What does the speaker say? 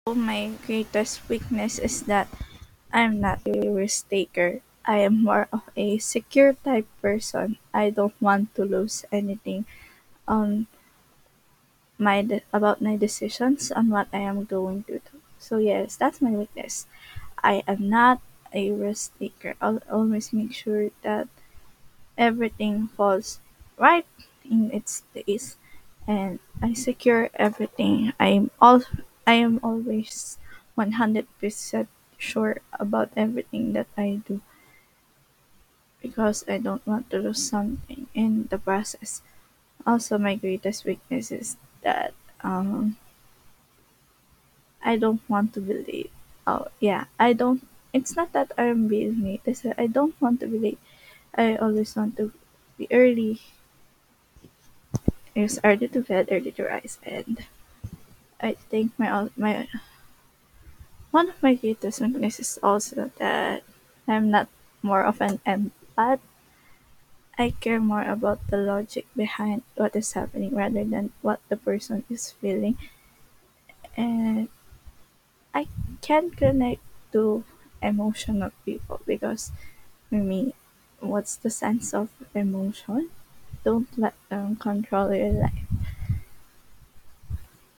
My greatest weakness is that I'm not a risk taker. I am more of a secure type person. I don't want to lose anything on about my decisions on what I am going to do. So yes, that's my weakness. I am not a risk taker. I'll always make sure that everything falls right in its place and I secure everything. I am always 100% sure about everything that I do because I don't want to lose something in the process. Also, my greatest weakness is that I don't want to be late. Oh, yeah, I don't. It's not that I'm being late. It's that I don't want to be late. I always want to be early. It's early to bed, early to rise, and I think my one of my greatest weaknesses is also that I'm not more of an empath. I care more about the logic behind what is happening rather than what the person is feeling, and I can connect to emotional people because for me, what's the sense of emotion? Don't let them control your life.